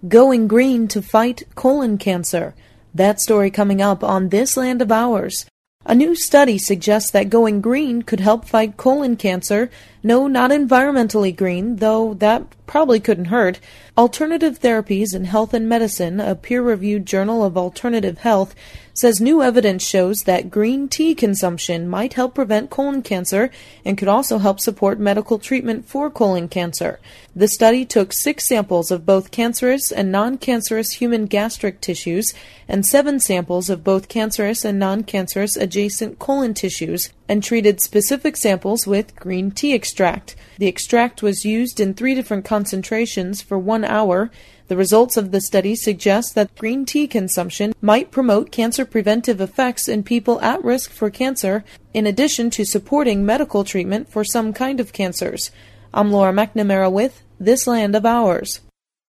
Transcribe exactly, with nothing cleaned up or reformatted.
Going green to fight colon cancer. That story coming up on This Land of Ours. A new study suggests that going green could help fight colon cancer. No, not environmentally green, though that probably couldn't hurt. Alternative Therapies in Health and Medicine, a peer-reviewed journal of alternative health, says new evidence shows that green tea consumption might help prevent colon cancer and could also help support medical treatment for colon cancer. The study took six samples of both cancerous and non-cancerous human gastric tissues and seven samples of both cancerous and non-cancerous adjacent colon tissues and treated specific samples with green tea extract. The extract was used in three different concentrations for one hour. The results of the study suggest that green tea consumption might promote cancer preventive effects in people at risk for cancer, in addition to supporting medical treatment for some kind of cancers. I'm Laura McNamara with This Land of Ours.